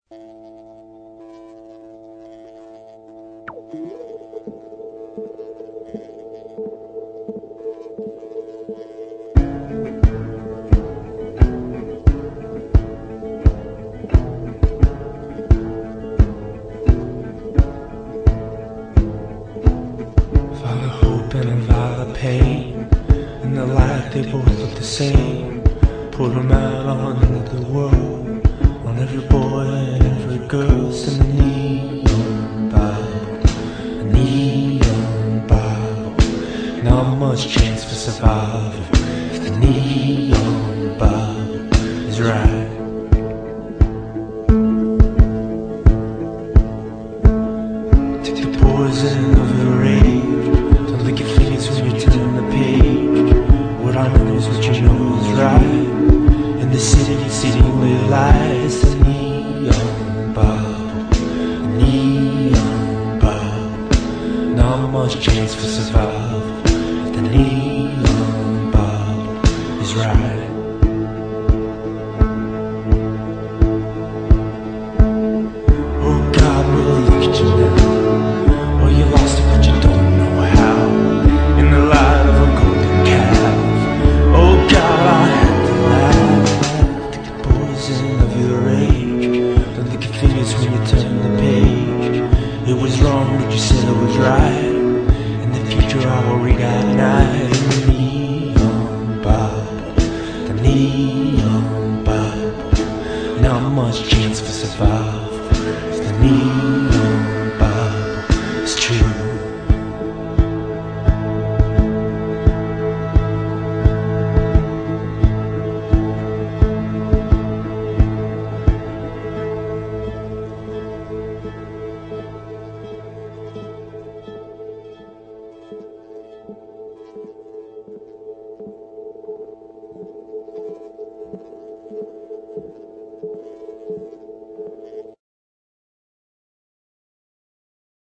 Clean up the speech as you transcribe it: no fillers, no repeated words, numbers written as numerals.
Pain and the light, they both look the same. Put them out on the world, on every boy and every girl. Send a neon Bible, a neon Bible. Not much chance for survival if the neon Bible is right. Take the poison of the rage. Don't think it fades when you turn the page. What I know is what you know is right. In the city exceedingly lies the neon Bible, the neon Bible. Not much chance for survival if the neon Bible is right. Oh God, will I look at you now? Oh, you lost it but you don't know how. In the light of a golden calf. Oh God, I had to laugh. Take the poison of your rage. Don't think it figures when you turn the page. It was wrong but you said it was right. In the future I will read at night. The neon Bible, the neon Bible. Not much chance for survival. It's the neon